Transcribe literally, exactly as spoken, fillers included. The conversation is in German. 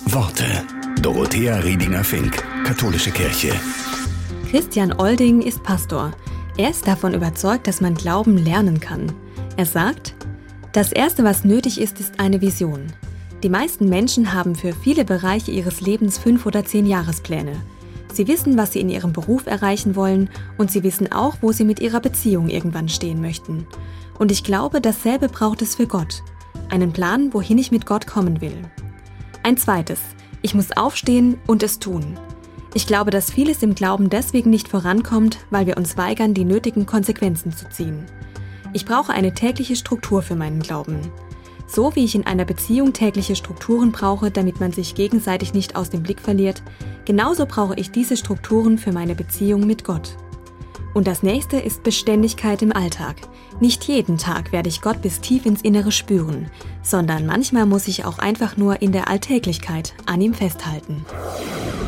Worte. Dorothea Riedinger-Fink, Katholische Kirche. Christian Olding ist Pastor. Er ist davon überzeugt, dass man Glauben lernen kann. Er sagt, das Erste, was nötig ist, ist eine Vision. Die meisten Menschen haben für viele Bereiche ihres Lebens fünf oder zehn Jahrespläne. Sie wissen, was sie in ihrem Beruf erreichen wollen und sie wissen auch, wo sie mit ihrer Beziehung irgendwann stehen möchten. Und ich glaube, dasselbe braucht es für Gott. Einen Plan, wohin ich mit Gott kommen will. Ein zweites, ich muss aufstehen und es tun. Ich glaube, dass vieles im Glauben deswegen nicht vorankommt, weil wir uns weigern, die nötigen Konsequenzen zu ziehen. Ich brauche eine tägliche Struktur für meinen Glauben. So wie ich in einer Beziehung tägliche Strukturen brauche, damit man sich gegenseitig nicht aus dem Blick verliert, genauso brauche ich diese Strukturen für meine Beziehung mit Gott. Und das nächste ist Beständigkeit im Alltag. Nicht jeden Tag werde ich Gott bis tief ins Innere spüren, sondern manchmal muss ich auch einfach nur in der Alltäglichkeit an ihm festhalten.